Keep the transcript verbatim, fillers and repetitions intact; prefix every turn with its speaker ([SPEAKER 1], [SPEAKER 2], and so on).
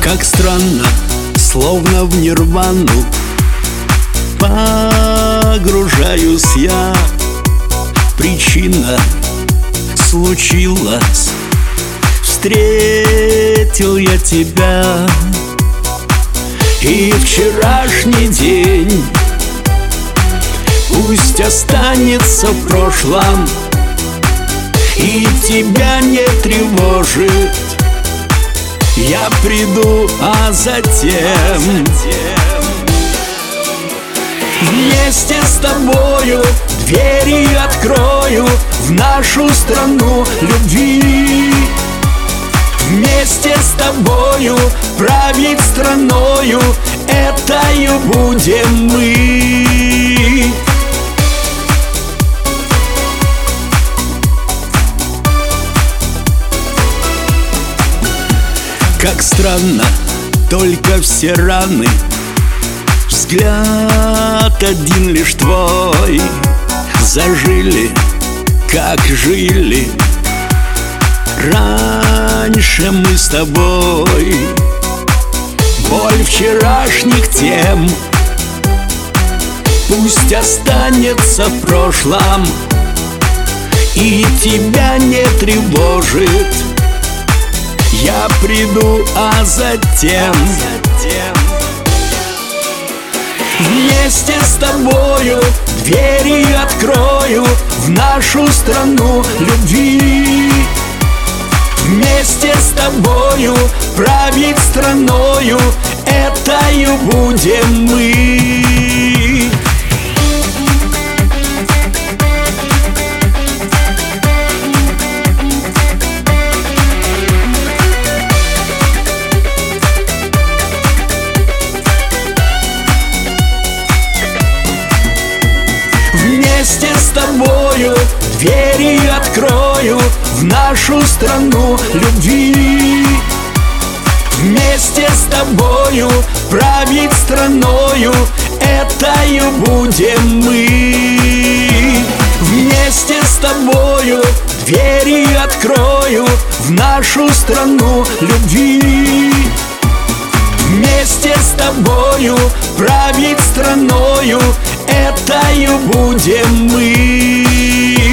[SPEAKER 1] Как странно, словно в нирвану погружаюсь я. Причина случилась, встретил я тебя. И вчерашний день пусть останется в прошлом и тебя не тревожит. Я приду, а затем вместе с тобою двери открою в нашу страну любви. Вместе с тобою править страною этою будем мы. Как странно, только все раны, взгляд один лишь твой, зажили, как жили раньше мы с тобой. Боль вчерашних тем пусть останется в прошлом и тебя не тревожит. Я приду, а затем вместе с тобою двери открою в нашу страну любви. Вместе с тобою править страною этою будем мы. Вместе с тобою двери открою в нашу страну любви. Вместе с тобою править страною этою будем мы. Вместе с тобою двери открою в нашу страну любви. Вместе с тобою править страною этою будем мы.